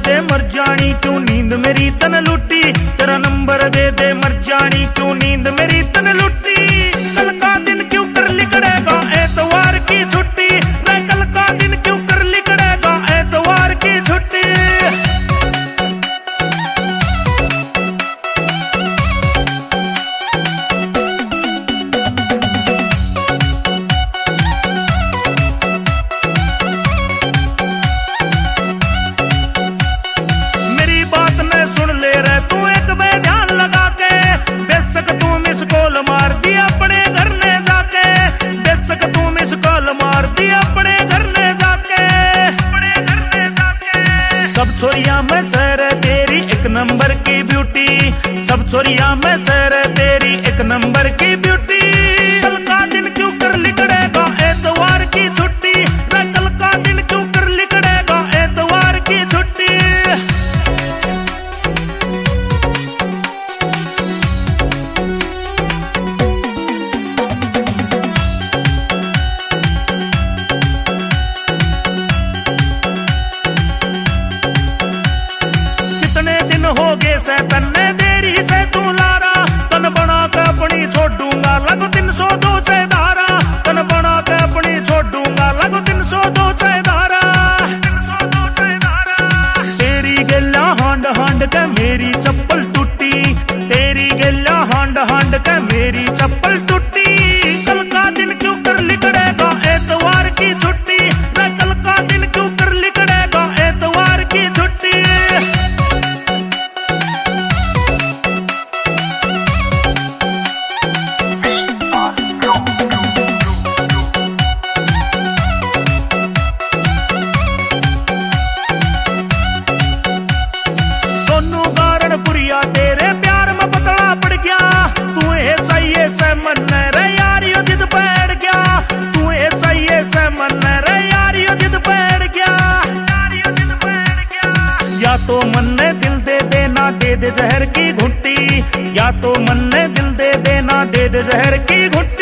दे मर जानी क्यों नींद मेरी तन लुटी, तेरा नंबर दे दे मर जानी क्यों नींद मेरी तन लुटी। कल का दिन क्यों कर लिकड़ेगा एतवार की छुट्टी, रे कल का दिन क्यों कर लिकड़ेगा एतवार की छुट्टी। सब छोरिया में सर तेरी एक नंबर की ब्यूटी, सब छोरिया में सर तेरी एक नंबर की ब्यूटी। कल का दिन क्यों कर लिकड़ेगा एतवार की छुट्टी, कल का दिन क्यों कर लिकड़ेगा एतवार की छुट्टी। हो गए से तन्ने देरी से तू लारा, तन बना के अपनी छोड़ दूंगा लगो 302 से धारा, तन बना के अपनी छोड़ दूंगा लगो 302 से धारा। तेरी गल्ला हांड हांड के मेरी चप्पल टूटी, तेरी गल्ला हांड हांड के मेरी चप्पल टूटी। कल का दिन क्यों कर लिकड़ेगा एतवार की छुट्टी, कल का दिन क्यों कर लिकड़ेगा एतवार की छुट्टी। तेरे प्यार में पतला पड़ गया, तू ये चाहिए से मन रे यार यो जिद बैठ गया, तू ये चाहिए से मन रे यार यो जिद बैठ गया। या तो मन ने दिल दे देना दे दे जहर की घुट्टी, या तो मन ने दिल दे देना दे दे जहर की घुट्टी।